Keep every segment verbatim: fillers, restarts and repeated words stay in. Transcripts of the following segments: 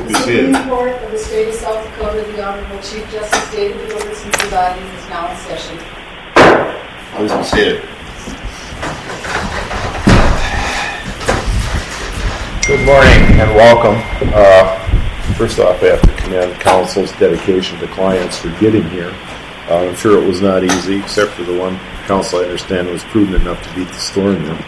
The Supreme Court of the State of South Dakota, the Honorable Chief Justice David Robertson presiding, is now in session. Please be seated. Good morning and welcome. Uh, first off, I have to commend Council's dedication to clients for getting here. Uh, I'm sure it was not easy, except for the one Council I understand was prudent enough to beat the storm there.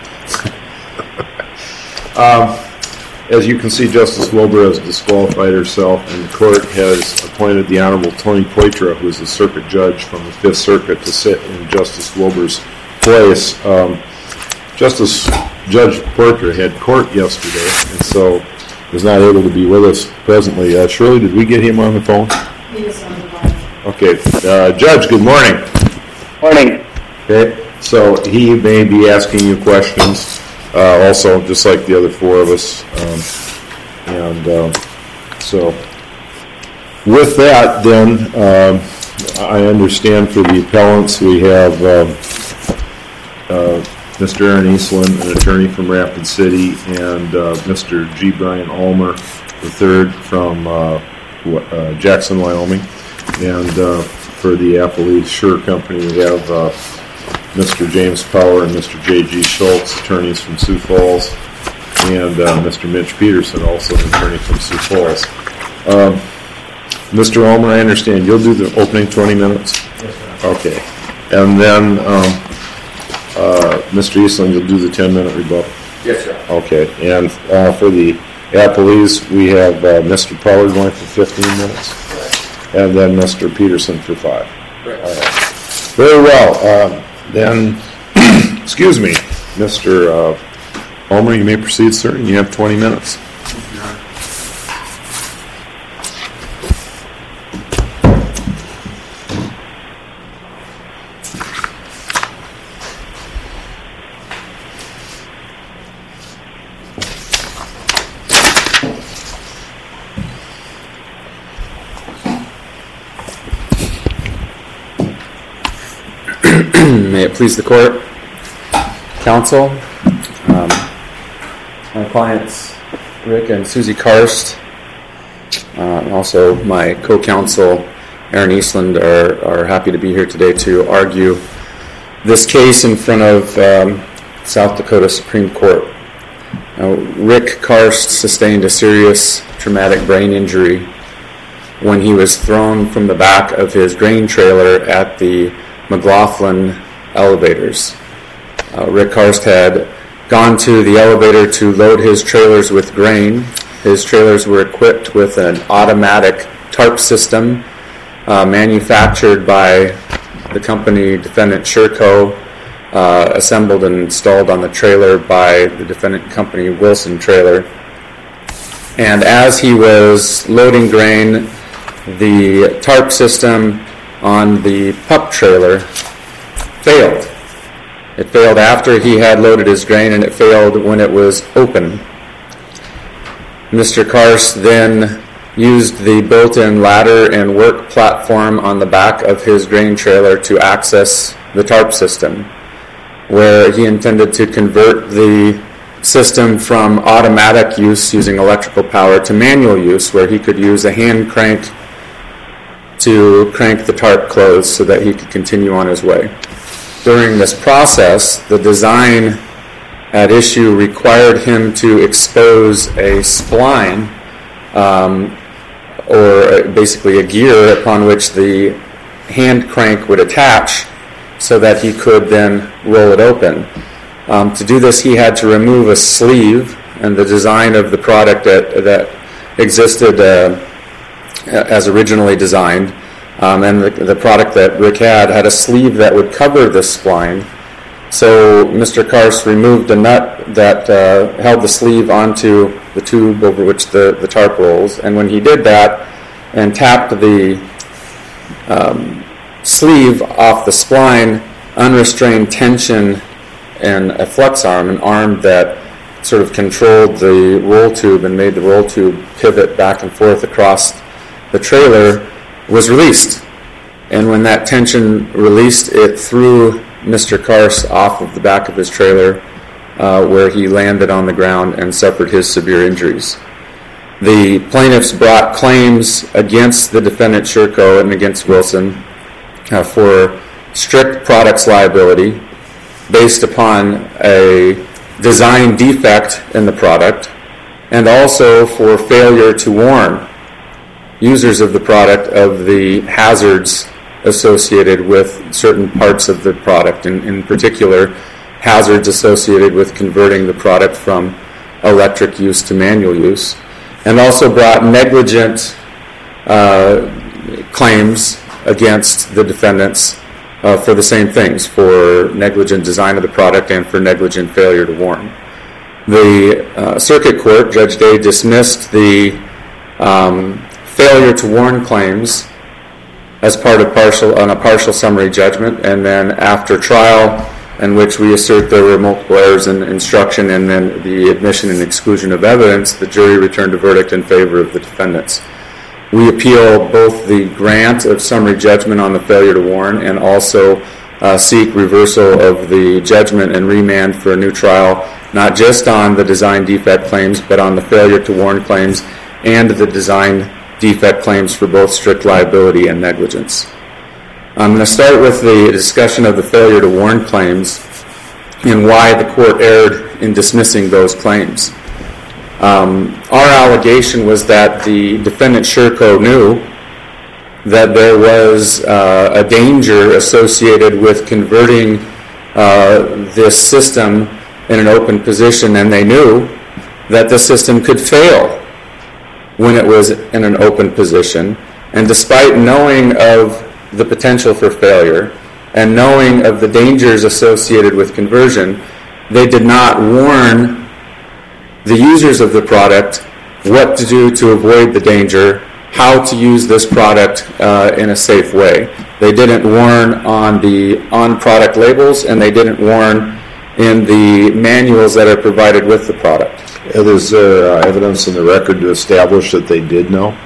um, As you can see, Justice Wilbur has disqualified herself, and the court has appointed the Honorable Tony Poitra, who is the circuit judge from the Fifth Circuit, to sit in Justice Wilbur's place. Um, Justice Judge Poitra had court yesterday, and so was not able to be with us presently. Uh, Shirley, did we get him on the phone? He is on the phone. Okay. Uh, Judge, good morning. Morning. Okay. So he may be asking you questions. Uh, also, just like the other four of us. Um, and um, so, with that, then, um, I understand for the appellants, we have um, uh, Mister Aaron Eastland, an attorney from Rapid City, and uh, Mister G. Brian Ulmer, the third from uh, uh, Jackson, Wyoming. And uh, for the Appalachia Sure Company, we have uh, Mister James Power and Mister J G. Schultz, attorneys from Sioux Falls, and uh, Mister Mitch Peterson, also an attorney from Sioux Falls. Um, Mister Ulmer, I understand you'll do the opening twenty minutes? Yes, sir. Okay. And then um, uh, Mister Eastland, you'll do the ten-minute rebuttal? Yes, sir. Okay. And uh, for the Appalese, we have uh, Mister Power going for fifteen minutes, Correct. and then Mister Peterson for five. Correct. All right. Very well. Um, Then, excuse me, Mister Uh, Ulmer, you may proceed, sir. You have twenty minutes. May it please the court, counsel, um, my clients Rick and Susie Karst, uh, and also my co-counsel Aaron Eastland are, are happy to be here today to argue this case in front of um, South Dakota Supreme Court. Now, Rick Karst sustained a serious traumatic brain injury when he was thrown from the back of his grain trailer at the McLaughlin elevators. Uh, Rick Karst had gone to the elevator to load his trailers with grain. His trailers were equipped with an automatic tarp system uh, manufactured by the company defendant Sherco, uh, assembled and installed on the trailer by the defendant company Wilson Trailer. And as he was loading grain, the tarp system on the pup trailer failed. It failed after he had loaded his grain, and it failed when it was open. Mister Karst then used the built-in ladder and work platform on the back of his grain trailer to access the tarp system, where he intended to convert the system from automatic use using electrical power to manual use, where he could use a hand crank to crank the tarp closed so that he could continue on his way. During this process, the design at issue required him to expose a spline, um, or basically a gear upon which the hand crank would attach so that he could then roll it open. Um, to do this, he had to remove a sleeve, and the design of the product that, that existed uh, as originally designed, um, and the, the product that Rick had had a sleeve that would cover the spline. So Mister Karst removed the nut that uh, held the sleeve onto the tube over which the, the tarp rolls, and when he did that and tapped the um, sleeve off the spline, unrestrained tension and a flex arm, an arm that sort of controlled the roll tube and made the roll tube pivot back and forth across the trailer, was released. And when that tension released, it threw Mister Karst off of the back of his trailer, uh, where he landed on the ground and suffered his severe injuries. The plaintiffs brought claims against the defendant Sherco and against Wilson uh, for strict products liability based upon a design defect in the product, and also for failure to warn users of the product of the hazards associated with certain parts of the product, in, in particular hazards associated with converting the product from electric use to manual use, and also brought negligent uh, claims against the defendants uh, for the same things, for negligent design of the product and for negligent failure to warn. The uh, circuit court, Judge Day, dismissed the um, failure to warn claims as part of partial on a partial summary judgment, and then after trial, in which we assert there were multiple errors in instruction and then the admission and exclusion of evidence, the jury returned a verdict in favor of the defendants. We appeal both the grant of summary judgment on the failure to warn and also uh, seek reversal of the judgment and remand for a new trial, not just on the design defect claims, but on the failure to warn claims and the design defect claims for both strict liability and negligence. I'm going to start with the discussion of the failure to warn claims and why the court erred in dismissing those claims. Um, our allegation was that the defendant Sherco knew that there was uh, a danger associated with converting uh, this system in an open position, and they knew that the system could fail when it was in an open position. And despite knowing of the potential for failure and knowing of the dangers associated with conversion, they did not warn the users of the product what to do to avoid the danger, how to use this product uh, in a safe way. They didn't warn on the on-product labels, and they didn't warn in the manuals that are provided with the product. Is there uh, evidence in the record to establish that they did know?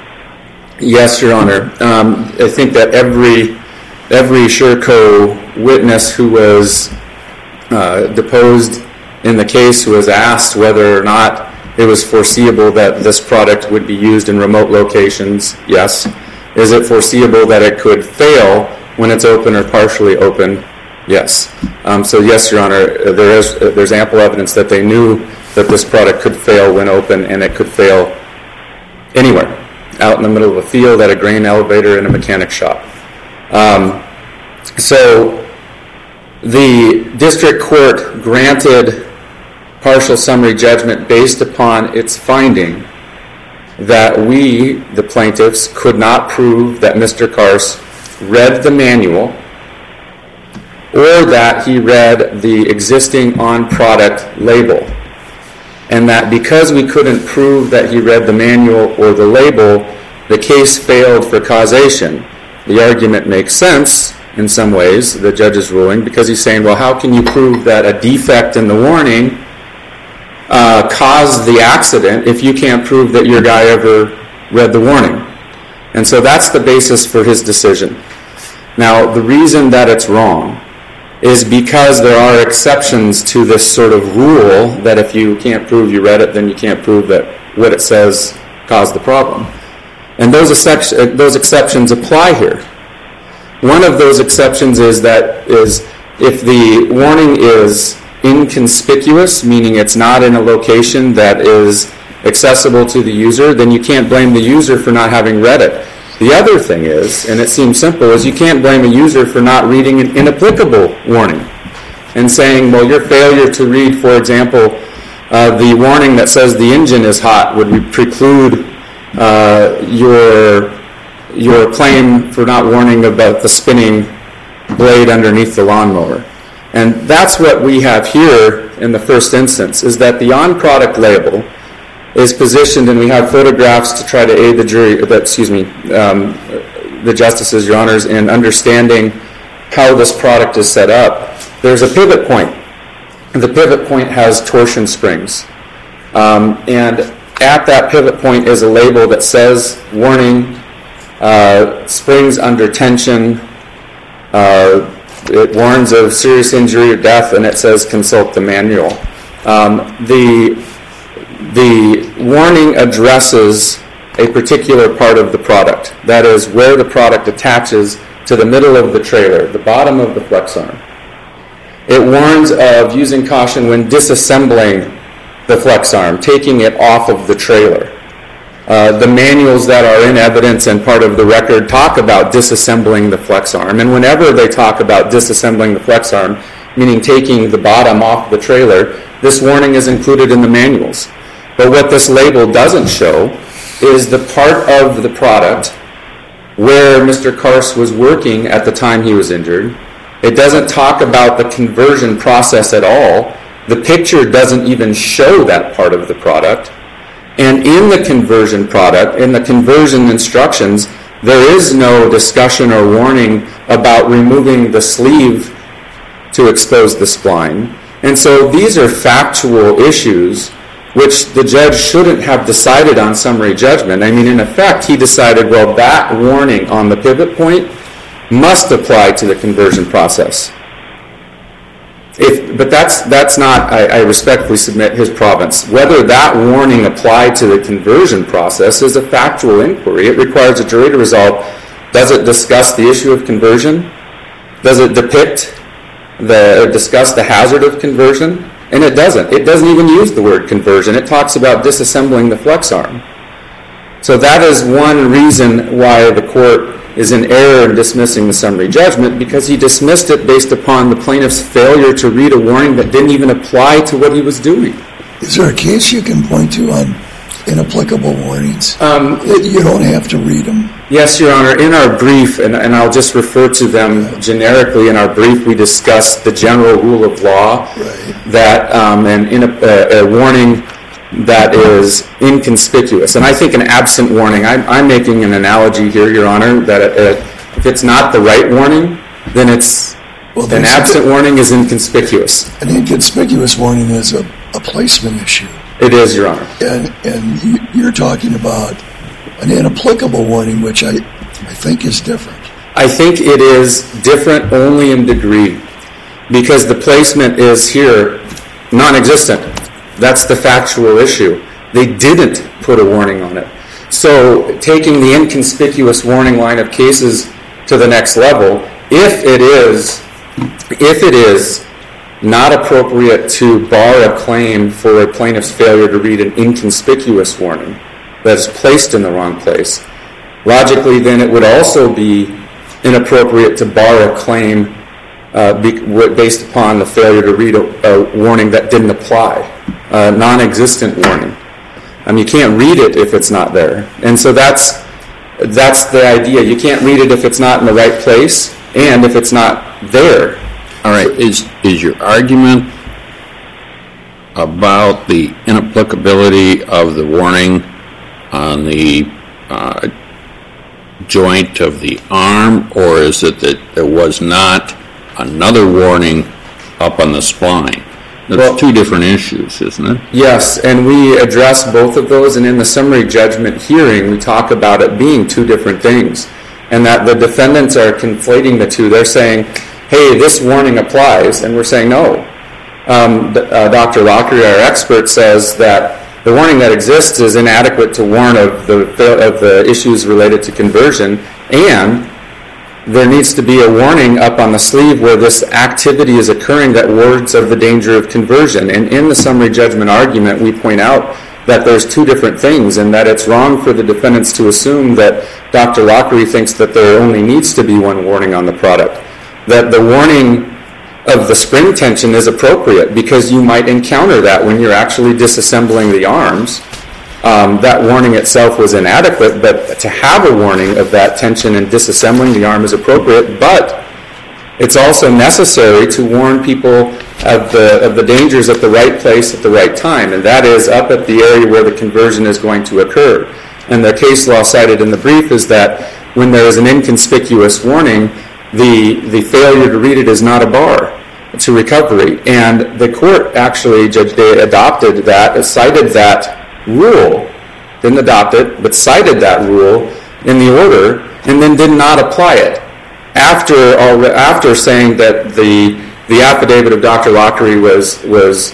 Yes, Your Honor. Um, I think that every every Sherco witness who was uh, deposed in the case was asked whether or not it was foreseeable that this product would be used in remote locations. Yes. Is it foreseeable that it could fail when it's open or partially open? Yes. Um, so yes, Your Honor, there is there's ample evidence that they knew that this product could fail when open, and it could fail anywhere, out in the middle of a field, at a grain elevator, in a mechanic shop. Um, so the district court granted partial summary judgment based upon its finding that we, the plaintiffs, could not prove that Mister Karst read the manual or that he read the existing on-product label, and that because we couldn't prove that he read the manual or the label, the case failed for causation. The argument makes sense in some ways, the judge's ruling, because he's saying, well, how can you prove that a defect in the warning uh, caused the accident if you can't prove that your guy ever read the warning? And so that's the basis for his decision. Now, the reason that it's wrong is because there are exceptions to this sort of rule that if you can't prove you read it, then you can't prove that what it says caused the problem. And those, excep- those exceptions apply here. One of those exceptions is that is if the warning is inconspicuous, meaning it's not in a location that is accessible to the user, then you can't blame the user for not having read it. The other thing is, and it seems simple, is you can't blame a user for not reading an inapplicable warning and saying, well, your failure to read, for example, uh, the warning that says the engine is hot would preclude uh, your your claim for not warning about the spinning blade underneath the lawnmower. And that's what we have here in the first instance, is that the on-product label is positioned, and we have photographs to try to aid the jury, excuse me, um, the justices, Your Honors, in understanding how this product is set up. There's a pivot point. The pivot point has torsion springs. Um, and at that pivot point is a label that says, warning, uh, springs under tension, uh, it warns of serious injury or death, and it says consult the manual. Um, the the warning addresses a particular part of the product. That is where the product attaches to the middle of the trailer, the bottom of the flex arm. It warns of using caution when disassembling the flex arm, taking it off of the trailer. Uh, the manuals that are in evidence and part of the record talk about disassembling the flex arm. And whenever they talk about disassembling the flex arm, meaning taking the bottom off the trailer, this warning is included in the manuals. But what this label doesn't show is the part of the product where Mister Karst was working at the time he was injured. It doesn't talk about the conversion process at all. The picture doesn't even show that part of the product. And in the conversion product, in the conversion instructions, there is no discussion or warning about removing the sleeve to expose the spline. And so these are factual issues which the judge shouldn't have decided on summary judgment. I mean, in effect, he decided, well, that warning on the pivot point must apply to the conversion process. If, but that's that's not, I, I respectfully submit, his province. Whether that warning applied to the conversion process is a factual inquiry. It requires a jury to resolve, does it discuss the issue of conversion? Does it depict the, or discuss the hazard of conversion? And it doesn't. It doesn't even use the word conversion. It talks about disassembling the flex arm. So that is one reason why the court is in error in dismissing the summary judgment, because he dismissed it based upon the plaintiff's failure to read a warning that didn't even apply to what he was doing. Is there a case you can point to on inapplicable warnings? Um, you don't have to read them. Yes, Your Honor. In our brief, and, and I'll just refer to them generically, in our brief we discussed the general rule of law right. that um, an, in a, a, a warning that is inconspicuous. And I think an absent warning, I'm, I'm making an analogy here, Your Honor, that it, if it's not the right warning, then it's well, an absent warning is inconspicuous. An inconspicuous warning is a, a placement issue. It is, Your Honor. And, and you, you're talking about an inapplicable warning, which I, I think is different. I think it is different only in degree, because the placement is here non-existent. That's the factual issue. They didn't put a warning on it. So taking the inconspicuous warning line of cases to the next level, if it is, if it is not appropriate to bar a claim for a plaintiff's failure to read an inconspicuous warning that is placed in the wrong place, logically then it would also be inappropriate to bar a claim uh, be, based upon the failure to read a, a warning that didn't apply, a non-existent warning. I mean, you can't read it if it's not there. And so that's that's the idea. You can't read it if it's not in the right place and if it's not there. All right. Is is your argument about the inapplicability of the warning on the uh, joint of the arm, or is it that there was not another warning up on the spine? That's well, two different issues, isn't it? Yes, and we address both of those, and in the summary judgment hearing, we talk about it being two different things, and that the defendants are conflating the two. They're saying, hey, this warning applies, and we're saying no. Um, uh, Doctor Lockery, our expert, says that the warning that exists is inadequate to warn of the of the issues related to conversion, and there needs to be a warning up on the sleeve where this activity is occurring that warns of the danger of conversion. And in the summary judgment argument, we point out that there's two different things, and that it's wrong for the defendants to assume that Doctor Lockery thinks that there only needs to be one warning on the product. That the warning of the spring tension is appropriate because you might encounter that when you're actually disassembling the arms. Um, that warning itself was inadequate, but to have a warning of that tension and disassembling the arm is appropriate, but it's also necessary to warn people of the of the dangers at the right place at the right time, and that is up at the area where the conversion is going to occur. And the case law cited in the brief is that when there is an inconspicuous warning, the, the failure to read it is not a bar to recovery. And the court actually, Judge Day, adopted that, cited that rule, didn't adopt it, but cited that rule in the order, and then did not apply it after after saying that the the affidavit of Doctor Lockery was was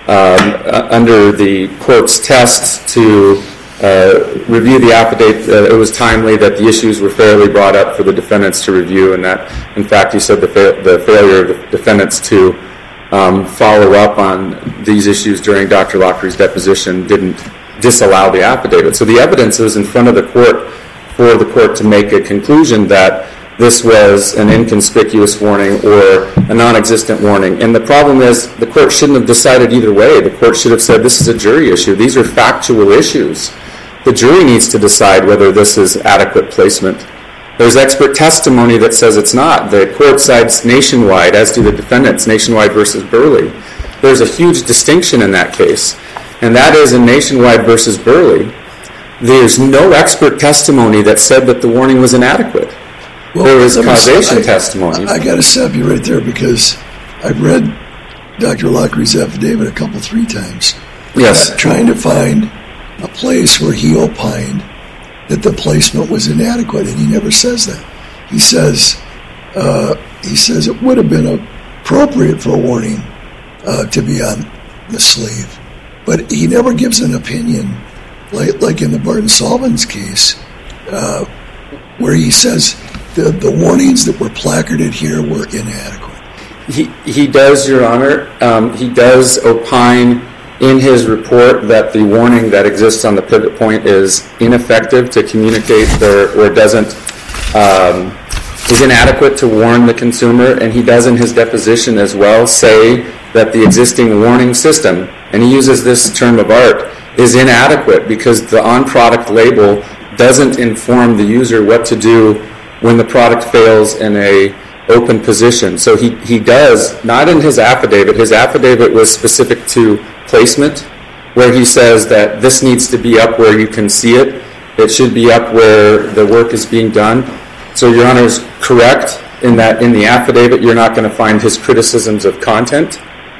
uh, under the court's test to uh, review the affidavit, uh, it was timely that the issues were fairly brought up for the defendants to review, and that, in fact, he said the, fa- the failure of the defendants to um, follow up on these issues during Doctor Lockery's deposition didn't disallow the affidavit. So the evidence was in front of the court for the court to make a conclusion that this was an inconspicuous warning or a non-existent warning. And the problem is the court shouldn't have decided either way. The court should have said this is a jury issue. These are factual issues. The jury needs to decide whether this is adequate placement. There's expert testimony that says it's not. The court sides Nationwide, as do the defendants, Nationwide versus Burley. There's a huge distinction in that case, and that is in Nationwide versus Burley, there's no expert testimony that said that the warning was inadequate. Well, there was causation I, testimony. I, I got to stop you right there because I've read Doctor Lockery's affidavit a couple, three times. Yes. Uh, trying to find a place where he opined that the placement was inadequate, and he never says that. He says uh, he says it would have been appropriate for a warning uh, to be on the sleeve, but he never gives an opinion, like like in the Barton Sullivan's case, uh, where he says the the warnings that were placarded here were inadequate. He he does, Your Honor. Um, he does opine in his report that the warning that exists on the pivot point is ineffective to communicate the, or doesn't, um, is inadequate to warn the consumer, and he does in his deposition as well say that the existing warning system, and he uses this term of art, is inadequate because the on-product label doesn't inform the user what to do when the product fails in a open position. So he, he does, not in his affidavit, his affidavit was specific to placement, where he says that this needs to be up where you can see it. It should be up where the work is being done. So Your Honor is correct in that in the affidavit you're not going to find his criticisms of content.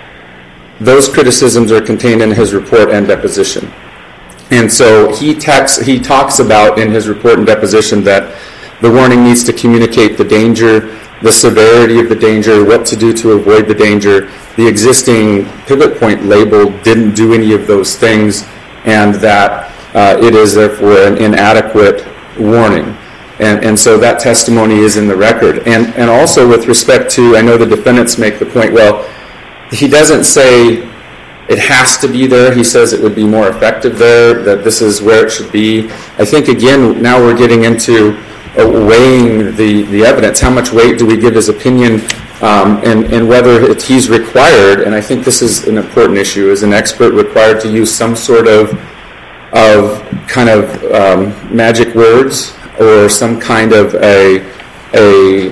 Those criticisms are contained in his report and deposition. And so he, tax, he talks about in his report and deposition that the warning needs to communicate the danger, the severity of the danger, what to do to avoid the danger. The existing pivot point label didn't do any of those things, and that uh, it is therefore an inadequate warning. And, and so that testimony is in the record. And, and also with respect to, I know the defendants make the point, well, he doesn't say it has to be there. He says it would be more effective there, that this is where it should be. I think, again, now we're getting into uh, weighing the, the evidence. How much weight do we give his opinion, um, and, and whether it, he's required, and I think this is an important issue, is an expert required to use some sort of, of kind of um, magic words or some kind of a, a,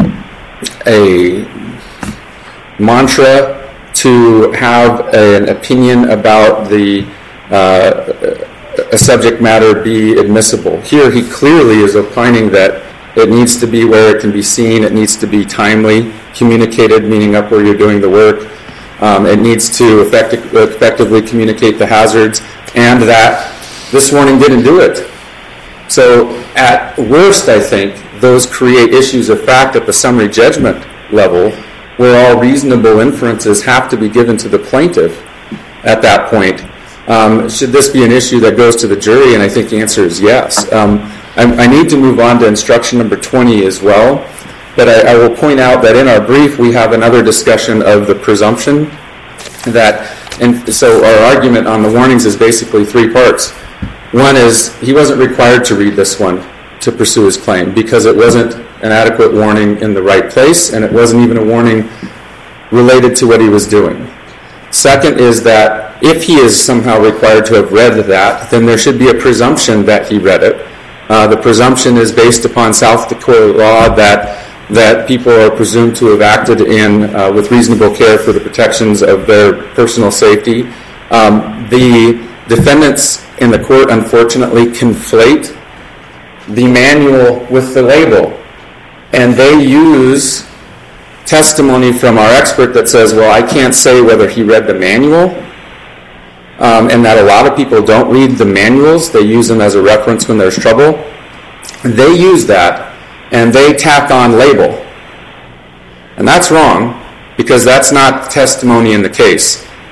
a mantra to have an opinion about the uh, a subject matter be admissible. Here he clearly is opining that it needs to be where it can be seen, it needs to be timely, communicated, meaning up where you're doing the work, um, it needs to effective, effectively communicate the hazards, and that this warning didn't do it. So at worst, I think, those create issues of fact at the summary judgment level, where all reasonable inferences have to be given to the plaintiff at that point. Um, should this be an issue that goes to the jury? And I think the answer is yes. Um, I, I need to move on to instruction number twenty as well, but I, I will point out that in our brief we have another discussion of the presumption that, and so our argument on the warnings is basically three parts. One is he wasn't required to read this one to pursue his claim because it wasn't an adequate warning in the right place, and it wasn't even a warning related to what he was doing. Second is that if he is somehow required to have read that, then there should be a presumption that he read it. Uh, the presumption is based upon South Dakota law that that people are presumed to have acted in uh, with reasonable care for the protections of their personal safety. Um, the defendants in the court, unfortunately, conflate the manual with the label, and they use testimony from our expert that says, well, I can't say whether he read the manual, um, and that a lot of people don't read the manuals. They use them as a reference when there's trouble. They use that, and they tack on label. And that's wrong, because that's not testimony in the case.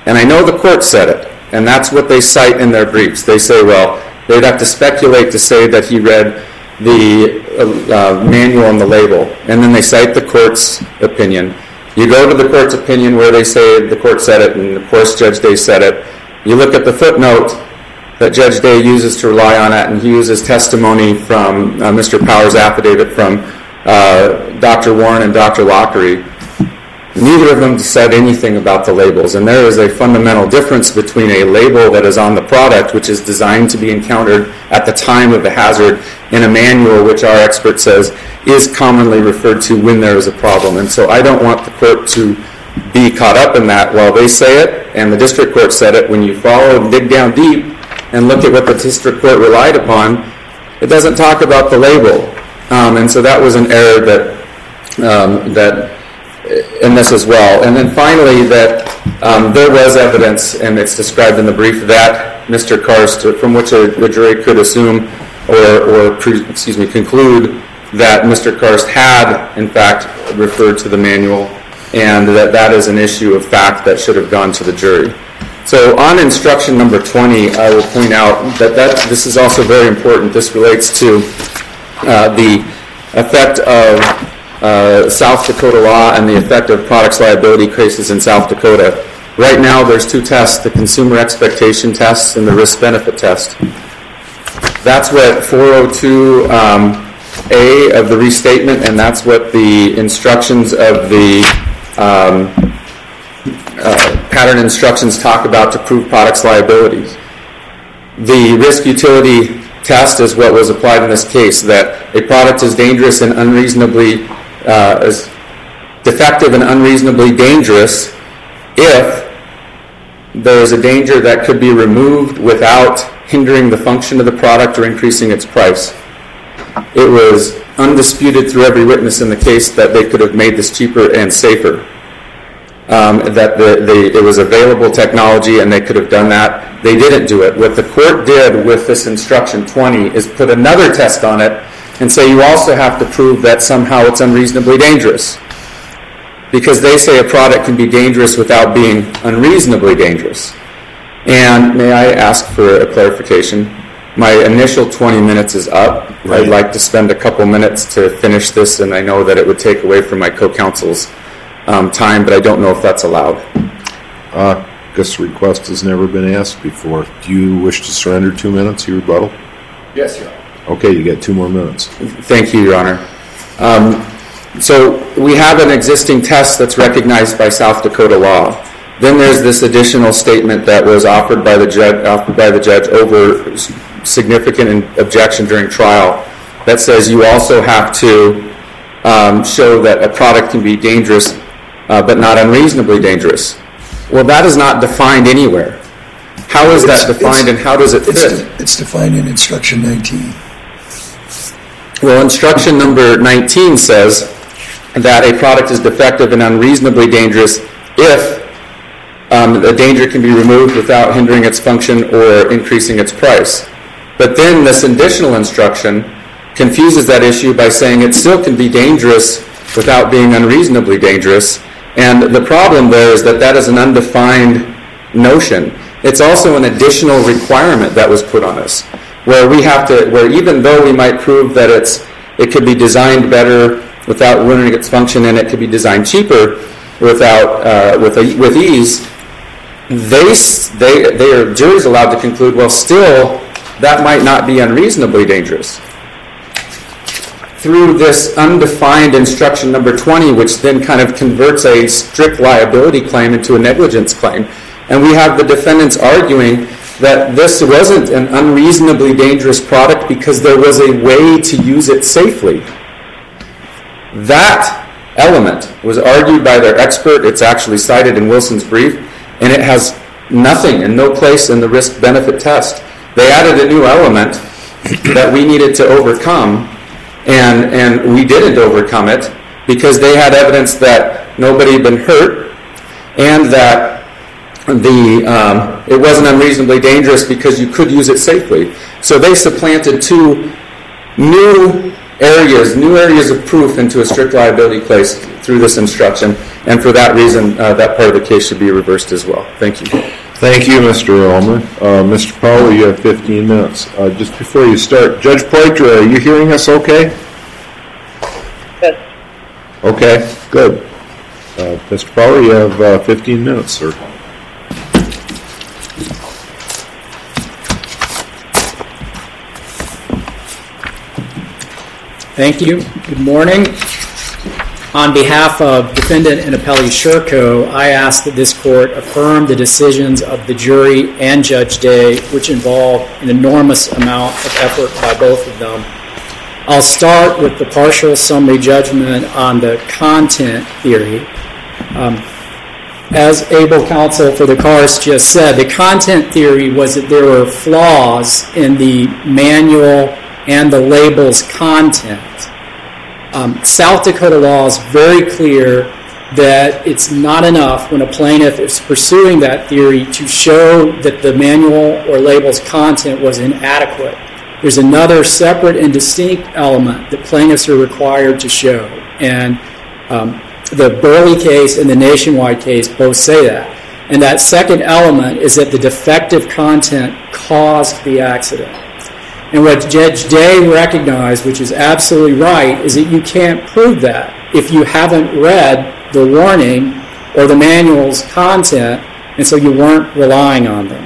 And I know the court said it, and that's what they cite in their briefs. They say, well, they'd have to speculate to say that he read the uh, manual and the label, and then they cite the court's opinion. You go to the court's opinion where they say the court said it, and of course Judge Day said it. You look at the footnote that Judge Day uses to rely on it, and he uses testimony from uh, Mister Powers' affidavit from uh, Doctor Warren and Doctor Lockery. Neither of them said anything about the labels, and there is a fundamental difference between a label that is on the product, which is designed to be encountered at the time of the hazard, and a manual, which our expert says is commonly referred to when there is a problem. And so I don't want the court to be caught up in that. While they say it, and the district court said it, when you follow and dig down deep and look at what the district court relied upon, it doesn't talk about the label. Um, and so that was an error that um, that in this as well. And then finally, that um, there was evidence, and it's described in the brief, that Mister Karst, from which a, a jury could assume or, or pre, excuse me, conclude that Mister Karst had, in fact, referred to the manual, and that that is an issue of fact that should have gone to the jury. So on instruction number twenty, I will point out that, that this is also very important. This relates to uh, the effect of Uh, South Dakota law and the effect of products liability cases in South Dakota. Right now, there's two tests, the consumer expectation test and the risk-benefit test. That's what four oh two um, A of the restatement, and that's what the instructions of the um, uh, pattern instructions talk about to prove products liabilities. The risk utility test is what was applied in this case, that a product is dangerous and unreasonably Uh, is defective and unreasonably dangerous if there is a danger that could be removed without hindering the function of the product or increasing its price. It was undisputed through every witness in the case that they could have made this cheaper and safer. Um, that the, the, it was available technology and they could have done that. They didn't do it. What the court did with this instruction twenty is put another test on it and say you also have to prove that somehow it's unreasonably dangerous. Because they say a product can be dangerous without being unreasonably dangerous. And may I ask for a clarification? My initial twenty minutes is up. Right. I'd like to spend a couple minutes to finish this, and I know that it would take away from my co-counsel's um, time, but I don't know if that's allowed. Uh, this request has never been asked before. Do you wish to surrender two minutes, your rebuttal? Yes, Your Honor. Okay, you get two more minutes. Thank you, Your Honor. Um, so we have an existing test that's recognized by South Dakota law. Then there's this additional statement that was offered by the judge, offered by the judge over significant objection during trial that says you also have to um, show that a product can be dangerous uh, but not unreasonably dangerous. Well, that is not defined anywhere. How is that defined and how does it fit? It's, it's defined in instruction nineteen. Well, instruction number nineteen says that a product is defective and unreasonably dangerous if um, the danger can be removed without hindering its function or increasing its price. But then this additional instruction confuses that issue by saying it still can be dangerous without being unreasonably dangerous. And the problem there is that that is an undefined notion. It's also an additional requirement that was put on us, where we have to, where even though we might prove that it's, it could be designed better without ruining its function, and it could be designed cheaper without uh, with a, with ease, they they they are juries allowed to conclude, well, still that might not be unreasonably dangerous. Through this undefined instruction number twenty, which then kind of converts a strict liability claim into a negligence claim. And we have the defendants arguing that this wasn't an unreasonably dangerous product because there was a way to use it safely. That element was argued by their expert. It's actually cited in Wilson's brief, and it has nothing and no place in the risk-benefit test. They added a new element that we needed to overcome, and, and we didn't overcome it because they had evidence that nobody had been hurt and that The um, it wasn't unreasonably dangerous because you could use it safely. So they supplanted two new areas, new areas of proof into a strict liability case through this instruction, and for that reason, uh, that part of the case should be reversed as well. Thank you. Thank you, Mister Elmer. Uh, Mister Powell, you have fifteen minutes. Uh, just before you start, Judge Poitra, are you hearing us okay? Yes. Okay, good. Uh, Mister Powell, you have uh, fifteen minutes, sir. Thank you. Good morning. On behalf of defendant and appellee Sherco, I ask that this court affirm the decisions of the jury and Judge Day, which involve an enormous amount of effort by both of them. I'll start with the partial summary judgment on the content theory. Um, as able counsel for the Karst just said, the content theory was that there were flaws in the manual and the label's content. Um, South Dakota law is very clear that it's not enough when a plaintiff is pursuing that theory to show that the manual or label's content was inadequate. There's another separate and distinct element that plaintiffs are required to show. And um, the Burley case and the Nationwide case both say that. And that second element is that the defective content caused the accident. And what Judge Day recognized, which is absolutely right, is that you can't prove that if you haven't read the warning or the manual's content, and so you weren't relying on them.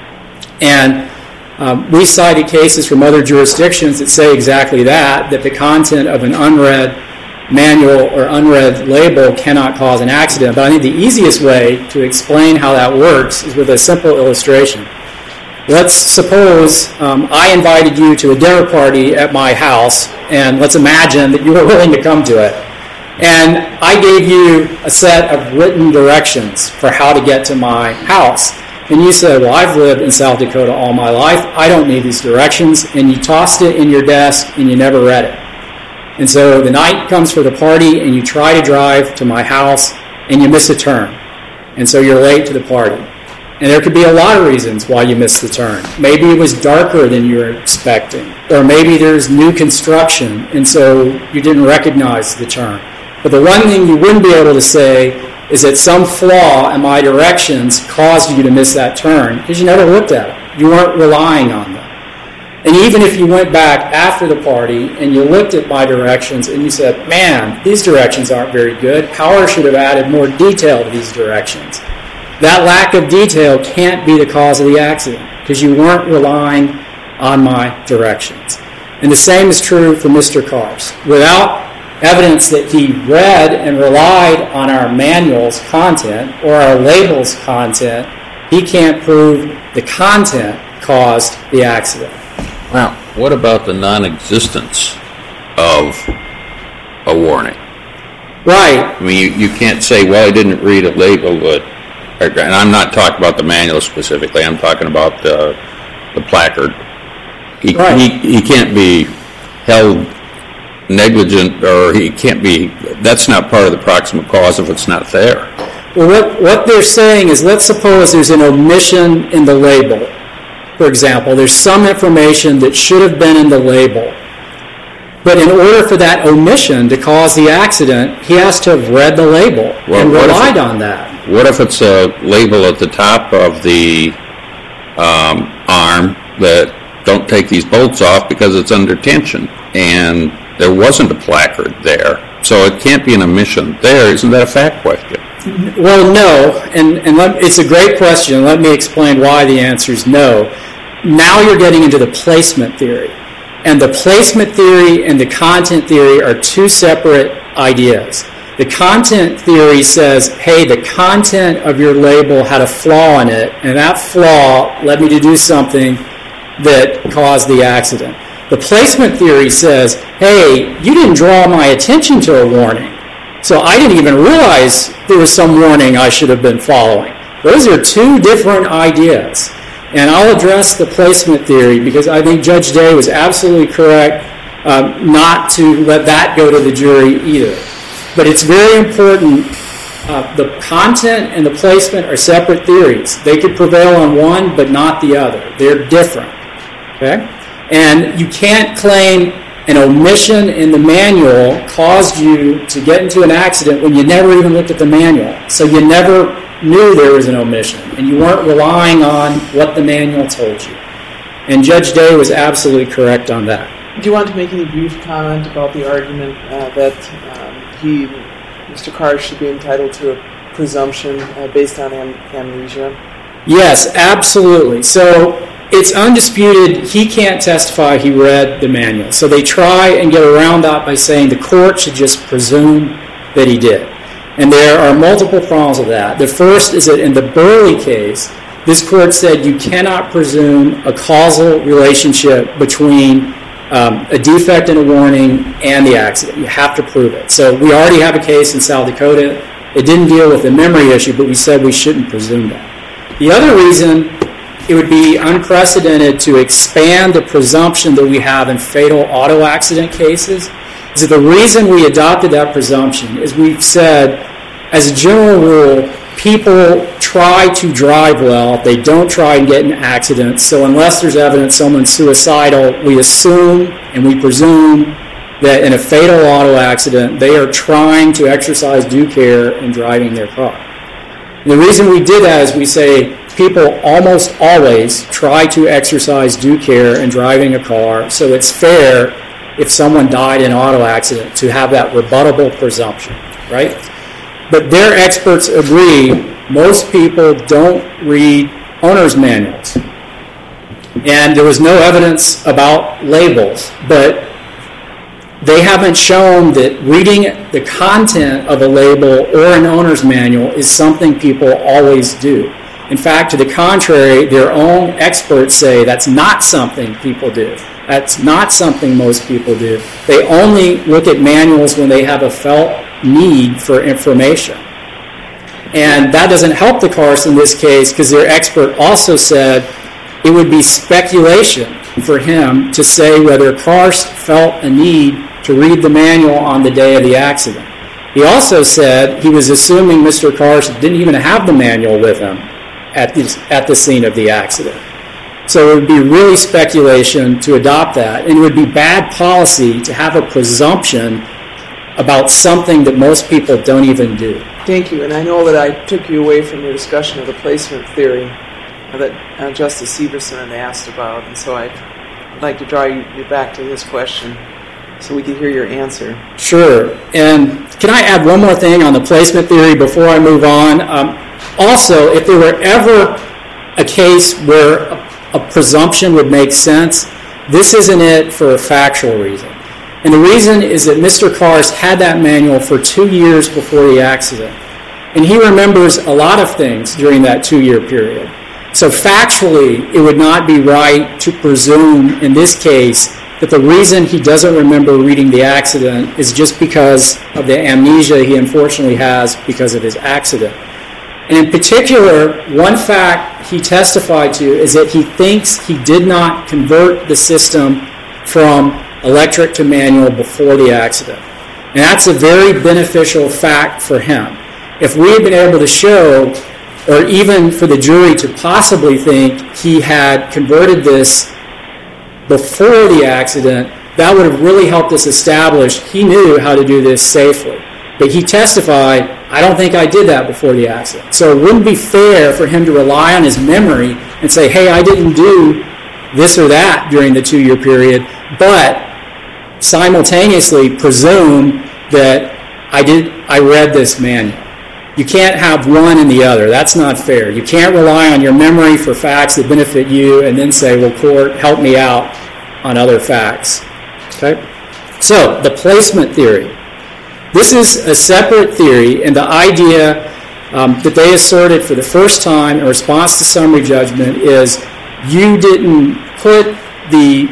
And um, we cited cases from other jurisdictions that say exactly that, that the content of an unread manual or unread label cannot cause an accident. But I think the easiest way to explain how that works is with a simple illustration. Let's suppose um, I invited you to a dinner party at my house, and let's imagine that you were willing to come to it. And I gave you a set of written directions for how to get to my house. And you said, well, I've lived in South Dakota all my life. I don't need these directions. And you tossed it in your desk, and you never read it. And so the night comes for the party, and you try to drive to my house, and you miss a turn. And so you're late to the party. And there could be a lot of reasons why you missed the turn. Maybe it was darker than you were expecting. Or maybe there's new construction, and so you didn't recognize the turn. But the one thing you wouldn't be able to say is that some flaw in my directions caused you to miss that turn, because you never looked at it. You weren't relying on them. And even if you went back after the party and you looked at my directions and you said, man, these directions aren't very good. Power should have added more detail to these directions. That lack of detail can't be the cause of the accident because you weren't relying on my directions. And the same is true for Mister Karst. Without evidence that he read and relied on our manual's content or our label's content, he can't prove the content caused the accident. Well, what about the non-existence of a warning? Right. I mean, you, you can't say, well, I didn't read a label, but and I'm not talking about the manual specifically. I'm talking about the the placard. He, right. he, he can't be held negligent, or he can't be. That's not part of the proximate cause if it's not there. Well, what, what they're saying is, let's suppose there's an omission in the label. For example, there's some information that should have been in the label. But in order for that omission to cause the accident, he has to have read the label well, and relied it, on that. What if it's a label at the top of the um, arm that don't take these bolts off because it's under tension, and there wasn't a placard there, so it can't be an omission there? Isn't that a fact question? Well, no, and, and let, it's a great question. Let me explain why the answer is no. Now you're getting into the placement theory. And the placement theory and the content theory are two separate ideas. The content theory says, hey, the content of your label had a flaw in it, and that flaw led me to do something that caused the accident. The placement theory says, hey, you didn't draw my attention to a warning, so I didn't even realize there was some warning I should have been following. Those are two different ideas. And I'll address the placement theory because I think Judge Day was absolutely correct uh, not to let that go to the jury either. But it's very important. Uh, the content and the placement are separate theories. They could prevail on one but not the other. They're different. Okay? And you can't claim an omission in the manual caused you to get into an accident when you never even looked at the manual. So you never knew there was an omission, and you weren't relying on what the manual told you. And Judge Day was absolutely correct on that. Do you want to make any brief comment about the argument uh, that um, he, Mister Carr, should be entitled to a presumption uh, based on am- amnesia? Yes, absolutely. So it's undisputed he can't testify he read the manual. So they try and get around that by saying the court should just presume that he did. And there are multiple problems with that. The first is that in the Burley case, this court said you cannot presume a causal relationship between um, a defect in a warning and the accident. You have to prove it. So we already have a case in South Dakota. It didn't deal with the memory issue, but we said we shouldn't presume that. The other reason it would be unprecedented to expand the presumption that we have in fatal auto accident cases is that the reason we adopted that presumption is we've said, as a general rule, people try to drive well. They don't try and get in accidents. So unless there's evidence someone's suicidal, we assume and we presume that in a fatal auto accident, they are trying to exercise due care in driving their car. And the reason we did that is we say people almost always try to exercise due care in driving a car, so it's fair if someone died in an auto accident to have that rebuttable presumption, right? But their experts agree most people don't read owner's manuals. And there was no evidence about labels, but they haven't shown that reading the content of a label or an owner's manual is something people always do. In fact, to the contrary, their own experts say that's not something people do. That's not something most people do. They only look at manuals when they have a felt need for information. And that doesn't help the Carrs in this case because their expert also said it would be speculation for him to say whether Carrs felt a need to read the manual on the day of the accident. He also said he was assuming Mister Carrs didn't even have the manual with him at the, at the scene of the accident. So it would be really speculation to adopt that, and it would be bad policy to have a presumption about something that most people don't even do. Thank you, and I know that I took you away from your discussion of the placement theory that uh, Justice Severson had asked about, and so I'd like to draw you, you back to this question so we can hear your answer. Sure, and can I add one more thing on the placement theory before I move on? Um, also, if there were ever a case where a, a presumption would make sense, this isn't it for a factual reason. And the reason is that Mister Carrs had that manual for two years before the accident. And he remembers a lot of things during that two-year period. So factually, it would not be right to presume in this case that the reason he doesn't remember reading the accident is just because of the amnesia he unfortunately has because of his accident. And in particular, one fact he testified to is that he thinks he did not convert the system from electric to manual before the accident. And that's a very beneficial fact for him. If we had been able to show, or even for the jury to possibly think he had converted this before the accident, that would have really helped us establish he knew how to do this safely. But he testified, I don't think I did that before the accident. So it wouldn't be fair for him to rely on his memory and say, hey, I didn't do this or that during the two-year period, but simultaneously presume that I did. I read this manual. You can't have one and the other. That's not fair. You can't rely on your memory for facts that benefit you and then say, well, court, help me out on other facts. Okay? So, the placement theory. This is a separate theory, and the idea um, that they asserted for the first time in response to summary judgment is you didn't put the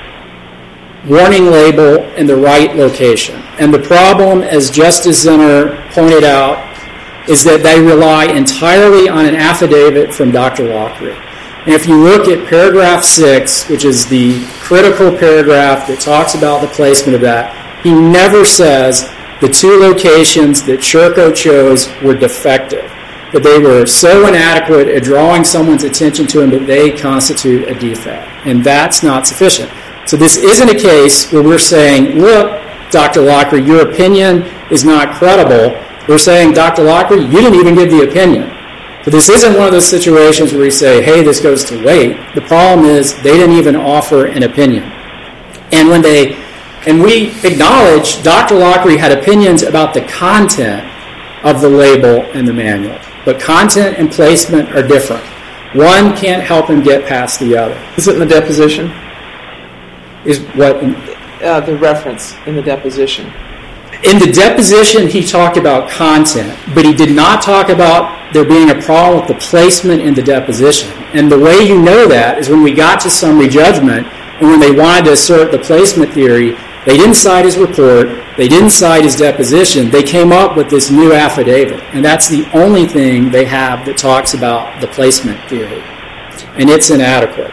warning label in the right location. And the problem, as Justice Zinner pointed out, is that they rely entirely on an affidavit from Doctor Lockery. And if you look at paragraph six, which is the critical paragraph that talks about the placement of that, he never says the two locations that Sherco chose were defective, that they were so inadequate at drawing someone's attention to them that they constitute a defect. And that's not sufficient. So this isn't a case where we're saying, look, Doctor Lockery, your opinion is not credible. We're saying, Doctor Lockery, you didn't even give the opinion. But this isn't one of those situations where we say, hey, this goes to wait. The problem is they didn't even offer an opinion. And when they, and we acknowledge Doctor Lockery had opinions about the content of the label and the manual. But content and placement are different. One can't help him get past the other. Is it in the deposition? Is what? Uh, the reference in the deposition. In the deposition, he talked about content, but he did not talk about there being a problem with the placement in the deposition. And the way you know that is when we got to summary judgment, and when they wanted to assert the placement theory, they didn't cite his report, they didn't cite his deposition, they came up with this new affidavit. And that's the only thing they have that talks about the placement theory. And it's inadequate.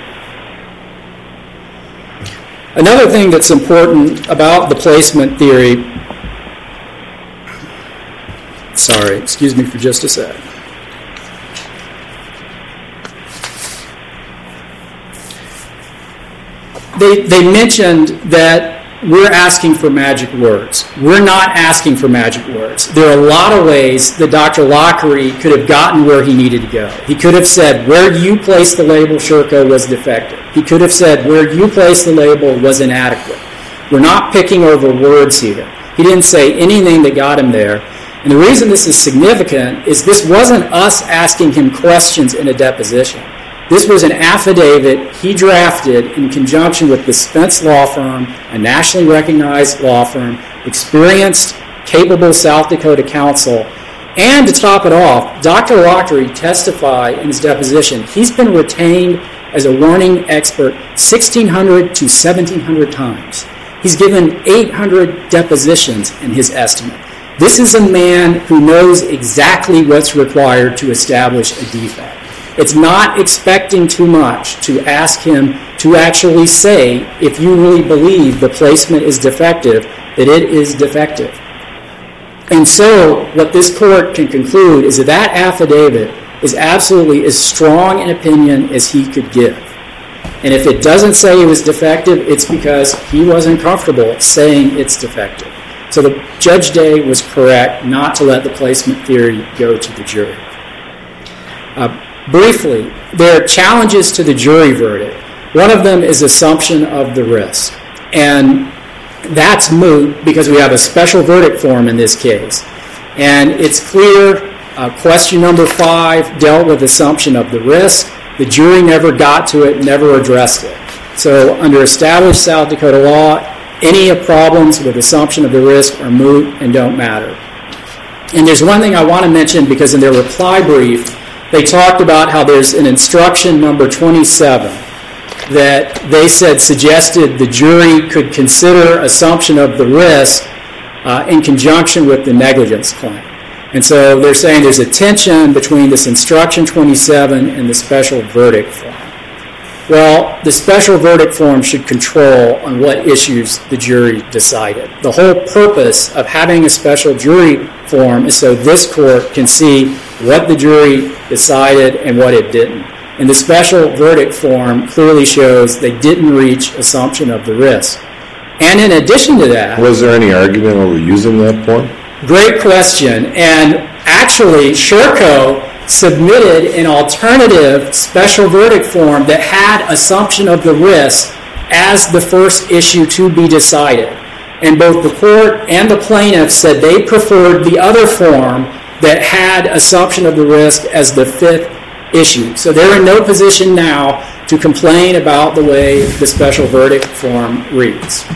Another thing that's important about the placement theory, sorry, excuse me for just a sec. They, they mentioned that we're asking for magic words. We're not asking for magic words. There are a lot of ways that Doctor Lockery could have gotten where he needed to go. He could have said where you placed the label Sherco was defective. He could have said where you placed the label was inadequate. We're not picking over words here. He didn't say anything that got him there. And the reason this is significant is this wasn't us asking him questions in a deposition. This was an affidavit he drafted in conjunction with the Spence Law Firm, a nationally recognized law firm, experienced, capable South Dakota counsel. And to top it off, Doctor Lockery testified in his deposition. He's been retained as a warning expert sixteen hundred to seventeen hundred times. He's given eight hundred depositions in his estimate. This is a man who knows exactly what's required to establish a defect. It's not expecting too much to ask him to actually say, if you really believe the placement is defective, that it is defective. And so what this court can conclude is that that affidavit is absolutely as strong an opinion as he could give. And if it doesn't say it was defective, it's because he wasn't comfortable saying it's defective. So the Judge Day was correct not to let the placement theory go to the jury. Uh, briefly, there are challenges to the jury verdict. One of them is assumption of the risk. And that's moot because we have a special verdict form in this case. And it's clear, uh, question number five dealt with assumption of the risk. The jury never got to it, never addressed it. So under established South Dakota law, any problems with assumption of the risk are moot and don't matter. And there's one thing I want to mention because in their reply brief, they talked about how there's an instruction number twenty-seven that they said suggested the jury could consider assumption of the risk uh, in conjunction with the negligence claim. And so they're saying there's a tension between this instruction twenty-seven and the special verdict form. Well, the special verdict form should control on what issues the jury decided. The whole purpose of having a special jury form is so this court can see what the jury decided and what it didn't. And the special verdict form clearly shows they didn't reach assumption of the risk. And in addition to that... Was there any argument over using that form? Great question. And actually, Sherco submitted an alternative special verdict form that had assumption of the risk as the first issue to be decided. And both the court and the plaintiff said they preferred the other form that had assumption of the risk as the fifth issue. So they're in no position now to complain about the way the special verdict form reads.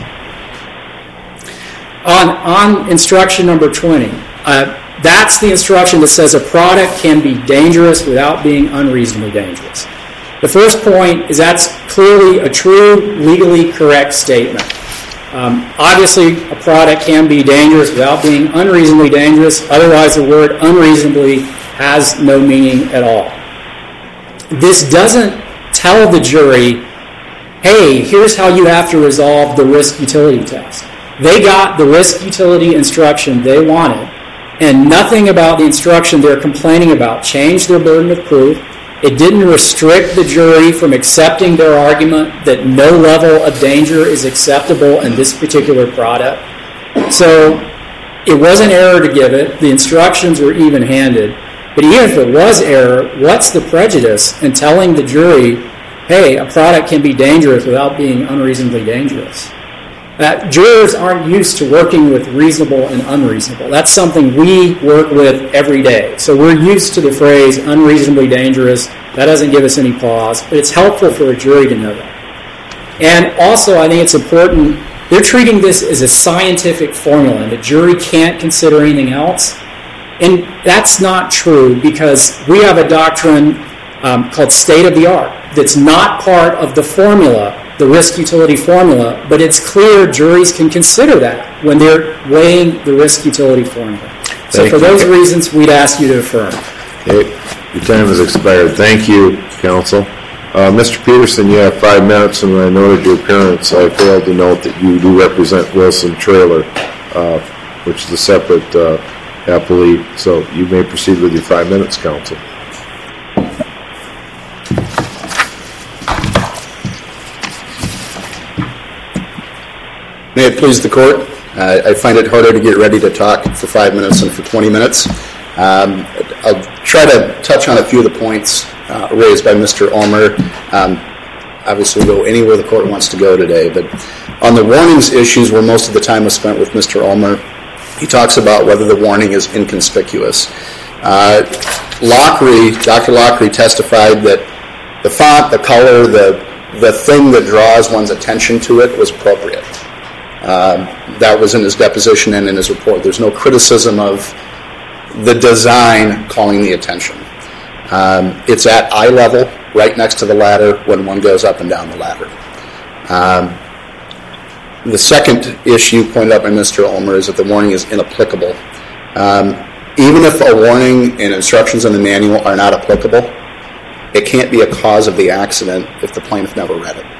On, on instruction number twenty, uh, that's the instruction that says a product can be dangerous without being unreasonably dangerous. The first point is that's clearly a true, legally correct statement. Um, obviously, a product can be dangerous without being unreasonably dangerous. Otherwise, the word unreasonably has no meaning at all. This doesn't tell the jury, hey, here's how you have to resolve the risk utility test. They got the risk utility instruction they wanted, and nothing about the instruction they're complaining about changed their burden of proof, It didn't restrict the jury from accepting their argument that no level of danger is acceptable in this particular product. So it was an error to give it. The instructions were even-handed. But even if it was error, what's the prejudice in telling the jury, hey, a product can be dangerous without being unreasonably dangerous? That jurors aren't used to working with reasonable and unreasonable. That's something we work with every day. So we're used to the phrase unreasonably dangerous. That doesn't give us any pause, but it's helpful for a jury to know that. And also, I think it's important, they're treating this as a scientific formula, and the jury can't consider anything else. And that's not true, because we have a doctrine um, called state of the art that's not part of the formula, the risk-utility formula, but it's clear juries can consider that when they're weighing the risk-utility formula. So Thank for you. those reasons, we'd ask you to affirm. Okay, your time has expired. Thank you, counsel. Uh, Mister Peterson, you have five minutes, and when I noted your appearance, I failed to note that you do represent Wilson Trailer, uh, which is a separate uh, appellee. So you may proceed with your five minutes, counsel. May it please the court, uh, I find it harder to get ready to talk for five minutes than for twenty minutes. Um, I'll try to touch on a few of the points uh, raised by Mister Ulmer. Um, obviously go anywhere the court wants to go today, but on the warnings issues where most of the time was spent with Mister Ulmer, he talks about whether the warning is inconspicuous. Uh, Lockery, Doctor Lockery testified that the font, the color, the, the thing that draws one's attention to it was appropriate. Uh, that was in his deposition and in his report. There's no criticism of the design calling the attention. Um, it's at eye level, right next to the ladder when one goes up and down the ladder. Um, the second issue pointed out by Mister Ulmer is that the warning is inapplicable. Um, even if a warning and instructions in the manual are not applicable, it can't be a cause of the accident if the plaintiff never read it.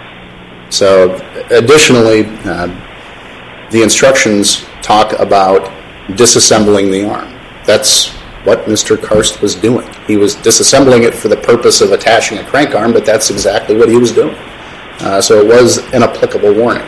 So, additionally, uh, the instructions talk about disassembling the arm. That's what Mister Karst was doing. He was disassembling it for the purpose of attaching a crank arm, but that's exactly what he was doing. Uh, so it was an applicable warning.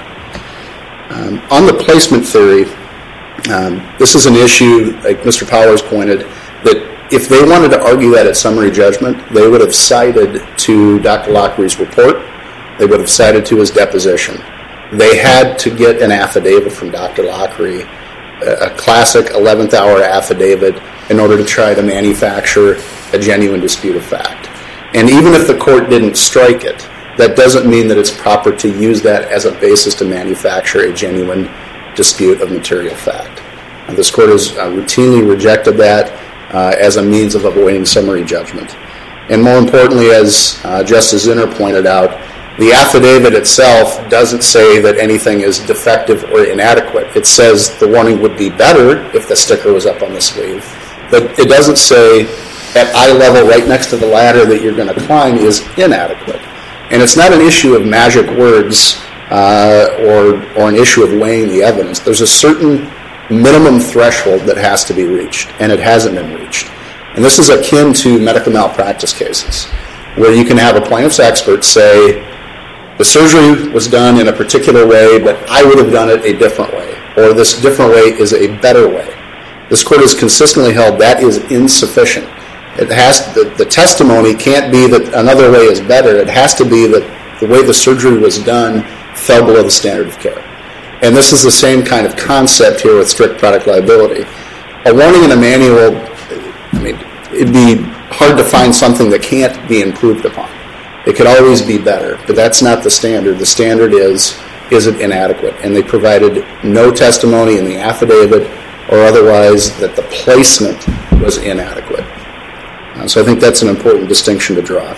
Um, on the placement theory, um, this is an issue, like Mister Powers pointed, that if they wanted to argue that at summary judgment, they would have cited to Doctor Lockery's report. They would have cited to his deposition. They had to get an affidavit from Doctor Lockery, a classic eleventh hour affidavit, in order to try to manufacture a genuine dispute of fact. And even if the court didn't strike it, that doesn't mean that it's proper to use that as a basis to manufacture a genuine dispute of material fact. And this court has uh, routinely rejected that uh, as a means of avoiding summary judgment. And more importantly, as uh, Justice Zinner pointed out, the affidavit itself doesn't say that anything is defective or inadequate. It says the warning would be better if the sticker was up on the sleeve. But it doesn't say at eye level right next to the ladder that you're going to climb is inadequate. And it's not an issue of magic words uh, or, or an issue of weighing the evidence. There's a certain minimum threshold that has to be reached, and it hasn't been reached. And this is akin to medical malpractice cases, where you can have a plaintiff's expert say, the surgery was done in a particular way, but I would have done it a different way, or this different way is a better way. This court has consistently held that is insufficient. It has the, the testimony can't be that another way is better. It has to be that the way the surgery was done fell below the standard of care. And this is the same kind of concept here with strict product liability. A warning in a manual, I mean, it'd be hard to find something that can't be improved upon. It could always be better, but that's not the standard. The standard is, is it inadequate? And they provided no testimony in the affidavit or otherwise that the placement was inadequate. Uh, so I think that's an important distinction to draw.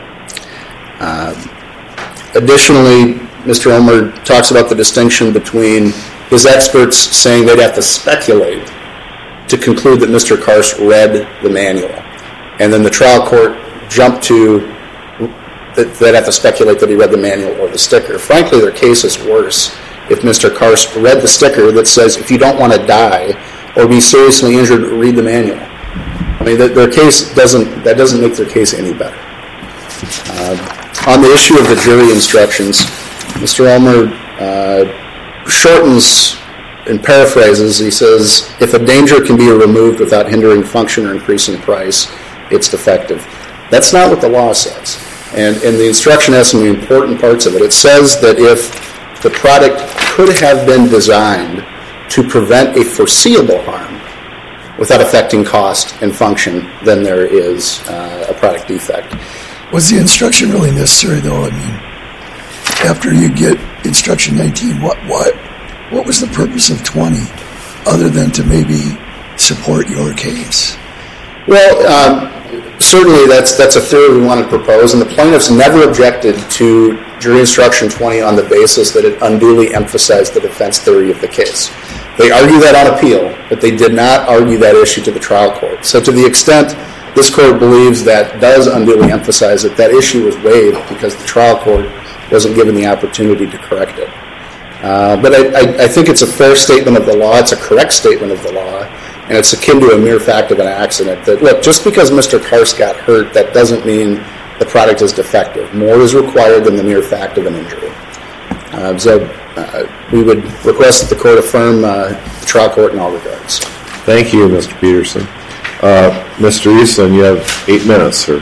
Uh, additionally, Mister Ulmer talks about the distinction between his experts saying they'd have to speculate to conclude that Mister Karst read the manual, and then the trial court jumped to that they'd have to speculate that he read the manual or the sticker. Frankly, their case is worse if Mister Karst read the sticker that says, if you don't want to die or be seriously injured, read the manual. I mean, their case doesn't, that doesn't make their case any better. Uh, on the issue of the jury instructions, Mister Ulmer uh, shortens and paraphrases. He says, if a danger can be removed without hindering function or increasing price, it's defective. That's not what the law says. And, and the instruction has some important parts of it. It says that if the product could have been designed to prevent a foreseeable harm without affecting cost and function, then there is uh, a product defect. Was the instruction really necessary, though? I mean, after you get instruction nineteen, what what what was the purpose of twenty, other than to maybe support your case? Well, um, certainly that's that's a theory we want to propose, and the plaintiffs never objected to jury instruction twenty on the basis that it unduly emphasized the defense theory of the case. They argue that on appeal, but they did not argue that issue to the trial court. So to the extent this court believes that does unduly emphasize it, that issue was waived because the trial court wasn't given the opportunity to correct it. Uh, but I, I, I think it's a fair statement of the law. It's a correct statement of the law, and it's akin to a mere fact of an accident. That, look, just because Mister Karst got hurt, that doesn't mean the product is defective. More is required than the mere fact of an injury. Uh, so uh, we would request that the court affirm uh, the trial court in all regards. Thank you, Mister Peterson. Uh, Mister Easton, you have eight minutes, sir.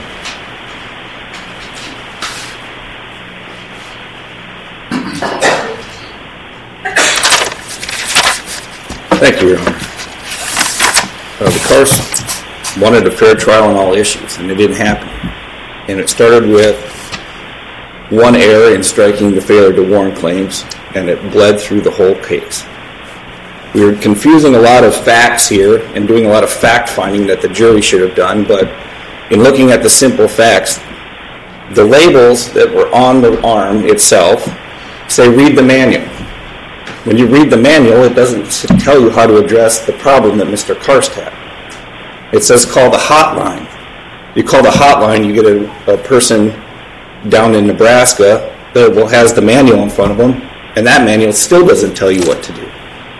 Thank you, Your Honor. Uh, the Karst wanted a fair trial on all issues, and it didn't happen. And it started with one error in striking the failure to warn claims, and it bled through the whole case. We were confusing a lot of facts here and doing a lot of fact-finding that the jury should have done, but in looking at the simple facts, the labels that were on the arm itself say, read the manual. When you read the manual, it doesn't tell you how to address the problem that Mister Karst had. It says call the hotline. You call the hotline, you get a, a person down in Nebraska that will has the manual in front of them, and that manual still doesn't tell you what to do.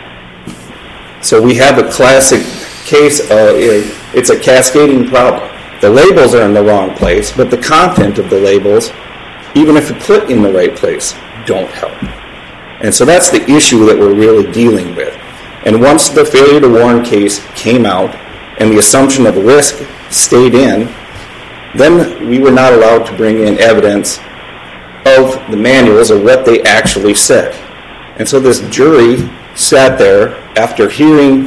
So we have a classic case of it's a cascading problem. The labels are in the wrong place, but the content of the labels, even if put in the right place, don't help. And so that's the issue that we're really dealing with. And once the failure to warn case came out and the assumption of risk stayed in, then we were not allowed to bring in evidence of the manuals or what they actually said. And so this jury sat there after hearing,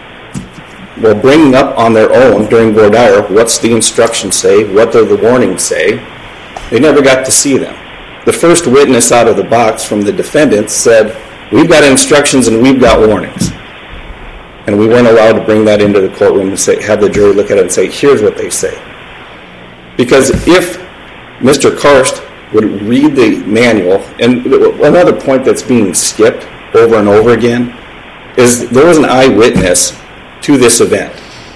well, bringing up on their own during voir dire, what's the instructions say, what do the warnings say. They never got to see them. The first witness out of the box from the defendants said, we've got instructions and we've got warnings. And we weren't allowed to bring that into the courtroom and say, have the jury look at it and say, here's what they say. Because if Mister Karst would read the manual, and another point that's being skipped over and over again is there was an eyewitness to this event.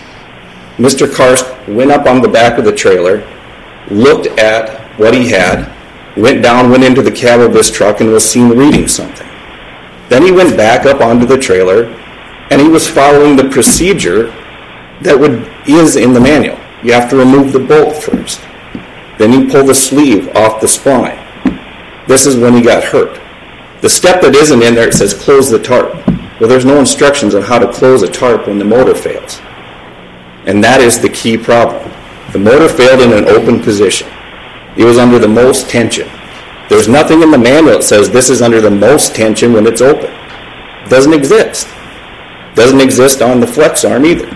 Mister Karst went up on the back of the trailer, looked at what he had, went down, went into the cab of his truck, and was seen reading something. Then he went back up onto the trailer, and he was following the procedure that would is in the manual. You have to remove the bolt first. Then you pull the sleeve off the spline. This is when he got hurt. The step that isn't in there, it says close the tarp. Well, there's no instructions on how to close a tarp when the motor fails. And that is the key problem. The motor failed in an open position. It was under the most tension. There's nothing in the manual that says this is under the most tension when it's open. It doesn't exist. It doesn't exist on the flex arm either.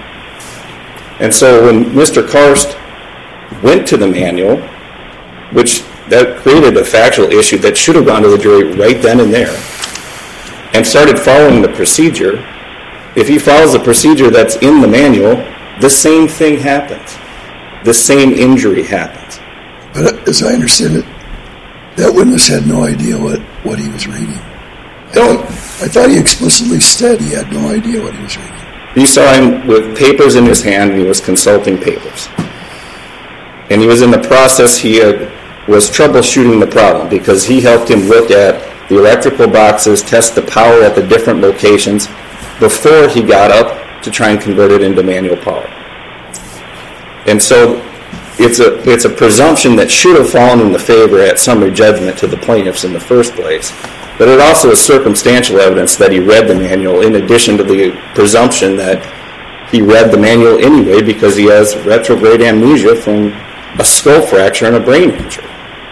And so when Mister Karst went to the manual, which that created a factual issue that should have gone to the jury right then and there, and started following the procedure, if he follows the procedure that's in the manual, the same thing happens. The same injury happens. But as I understand it, that witness had no idea what, what he was reading. Don't. I thought he explicitly said he had no idea what he was reading. You saw him with papers in his hand, and he was consulting papers. And he was in the process, he had, was troubleshooting the problem because he helped him look at the electrical boxes, test the power at the different locations before he got up to try and convert it into manual power. And so it's a it's a presumption that should have fallen in the favor at summary judgment to the plaintiffs in the first place. But it also is circumstantial evidence that he read the manual, in addition to the presumption that he read the manual anyway because he has retrograde amnesia from a skull fracture and a brain injury.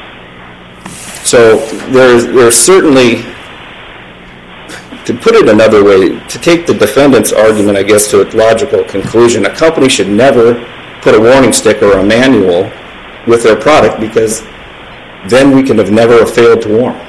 So there's there's certainly, to put it another way, to take the defendant's argument, I guess, to its logical conclusion, a company should never put a warning sticker or a manual with their product because then we can have never have failed to warn.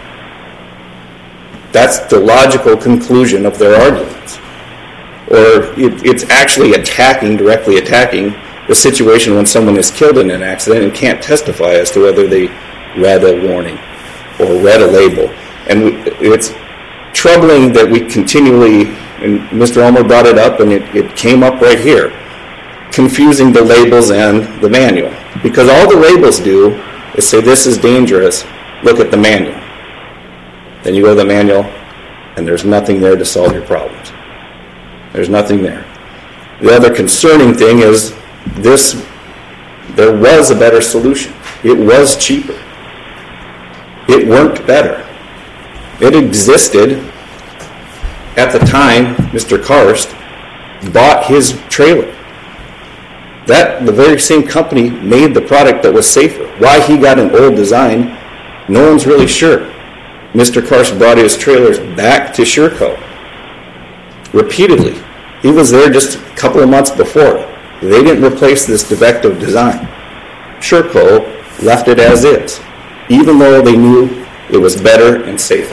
That's the logical conclusion of their arguments. Or it, it's actually attacking, directly attacking, the situation when someone is killed in an accident and can't testify as to whether they read a warning or read a label. And we, it's troubling that we continually, and Mister Ulmer brought it up, and it, it came up right here, confusing the labels and the manual. Because all the labels do is say, this is dangerous, look at the manual. Then you go to the manual, and there's nothing there to solve your problems. There's nothing there. The other concerning thing is this, there was a better solution. It was cheaper. It worked better. It existed at the time Mister Karst bought his trailer. That, the very same company made the product that was safer. Why he got an old design, no one's really sure. Mister Karst brought his trailers back to Sherco repeatedly. He was there just a couple of months before. They didn't replace this defective design. Sherco left it as is, even though they knew it was better and safer.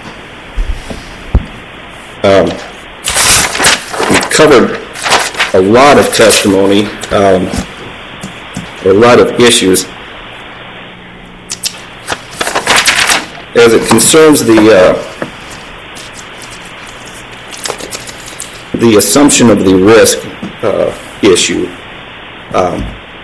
Um, we've covered a lot of testimony, um, a lot of issues. As it concerns the uh, the assumption of the risk uh, issue, um,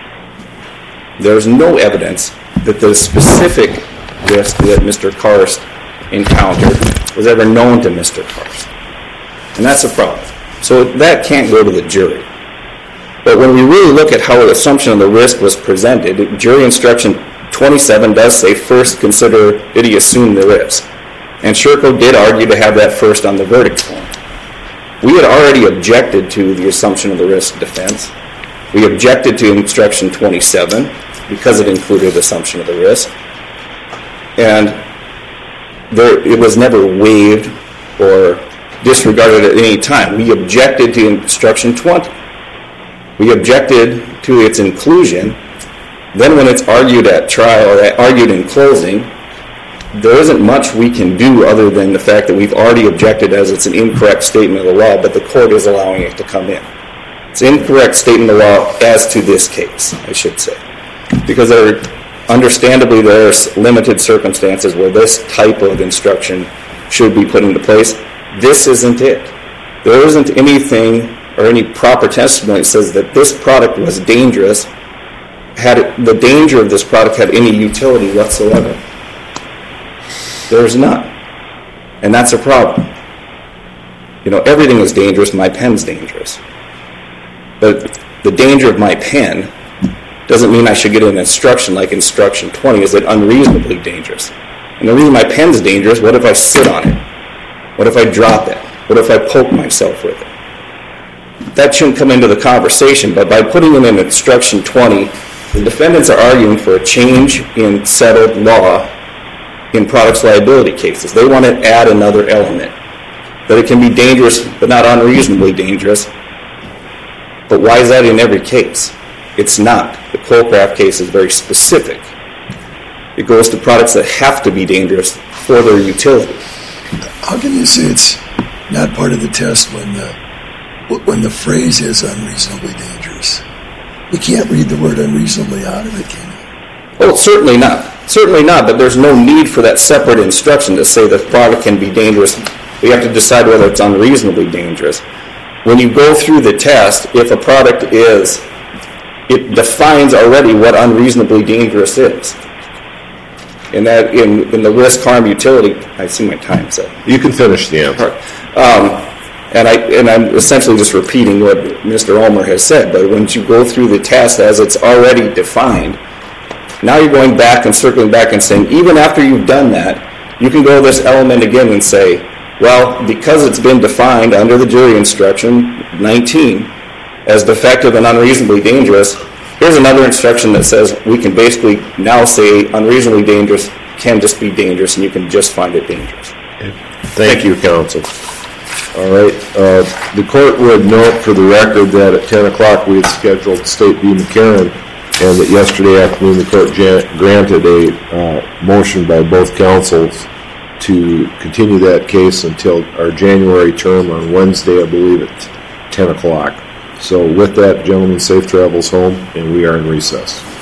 there's no evidence that the specific risk that Mister Karst encountered was ever known to Mister Karst. And that's a problem. So that can't go to the jury. But when we really look at how the assumption of the risk was presented, jury instruction twenty-seven does say first consider did he assume the risk. And Sherco did argue to have that first on the verdict form. We had already objected to the assumption of the risk defense. We objected to instruction twenty-seven because it included assumption of the risk. And there, it was never waived or disregarded at any time. We objected to instruction twenty. We objected to its inclusion. Then when it's argued at trial or argued in closing, there isn't much we can do other than the fact that we've already objected as it's an incorrect statement of the law, but the court is allowing it to come in. It's an incorrect statement of the law as to this case, I should say. Because there are, understandably, there are limited circumstances where this type of instruction should be put into place. This isn't it. There isn't anything or any proper testimony that says that this product was dangerous, had it, the danger of this product had any utility whatsoever. There's none. And that's a problem. You know, everything is dangerous. My pen's dangerous. But the danger of my pen doesn't mean I should get an instruction like instruction twenty. Is it unreasonably dangerous? And the reason my pen's dangerous, what if I sit on it? What if I drop it? What if I poke myself with it? That shouldn't come into the conversation, but by putting in an instruction twenty, the defendants are arguing for a change in settled law in products liability cases. They want to add another element, that it can be dangerous but not unreasonably dangerous. But why is that in every case? It's not. The Colcraft case is very specific. It goes to products that have to be dangerous for their utility. How can you say it's not part of the test when the when the phrase is unreasonably dangerous? You can't read the word unreasonably out of it, can you? Well, certainly not. Certainly not, but there's no need for that separate instruction to say the product can be dangerous. We have to decide whether it's unreasonably dangerous. When you go through the test, if a product is, it defines already what unreasonably dangerous is. In that, in, in the risk, harm, utility, I see my time's up. You can finish the answer. Um, And, I, and I'm essentially just repeating what Mister Ulmer has said, but once you go through the test as it's already defined, now you're going back and circling back and saying, even after you've done that, you can go this element again and say, well, because it's been defined under the jury instruction nineteen as defective and unreasonably dangerous, here's another instruction that says we can basically now say unreasonably dangerous can just be dangerous, and you can just find it dangerous. Thank you, counsel. All right. Uh, the court would note for the record that at ten o'clock we had scheduled State v. McCarran, and that yesterday afternoon the court jan- granted a uh, motion by both counsels to continue that case until our January term on Wednesday, I believe, at ten o'clock. So with that, gentlemen, safe travels home, and we are in recess.